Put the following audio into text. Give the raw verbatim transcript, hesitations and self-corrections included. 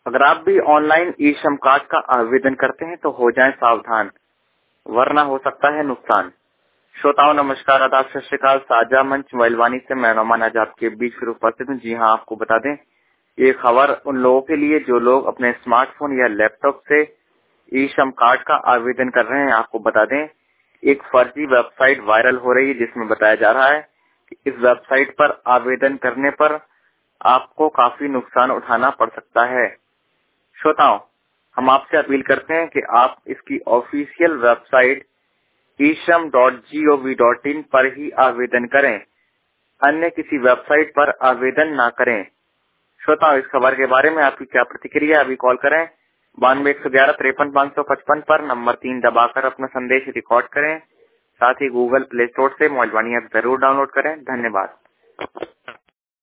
अगर आप भी ऑनलाइन ई श्रम कार्ड का आवेदन करते हैं तो हो जाएं सावधान, वरना हो सकता है नुकसान। श्रोताओं नमस्कार, आदाब, सत श्री अकाल। साझा मंच मोबाइल वाणी से मैं नौमान आज आपके बीच फिर उपस्थित हूँ। जी हाँ, आपको बता दें ये खबर उन लोगों के लिए जो लोग अपने स्मार्टफोन या लैपटॉप से ई श्रम कार्ड का आवेदन कर रहे हैं। आपको बता दें एक फर्जी वेबसाइट वायरल हो रही है जिसमें बताया जा रहा है कि इस वेबसाइट पर आवेदन करने पर आपको काफी नुकसान उठाना पड़ सकता है। श्रोताओं, हम आपसे अपील करते हैं कि आप इसकी official website e Shram dot g o v dot in पर ही आवेदन करें, अन्य किसी वेबसाइट पर आवेदन ना करें। श्रोताओं, इस खबर के बारे में आपकी क्या प्रतिक्रिया है? अभी कॉल करें बानवे एक सौ ग्यारह तिरपन पाँच सौ पचपन पर नंबर तीन दबाकर अपना संदेश रिकॉर्ड करें। साथ ही गूगल प्ले स्टोर से मोबाइल वाणी ऐप जरूर डाउनलोड करें। धन्यवाद।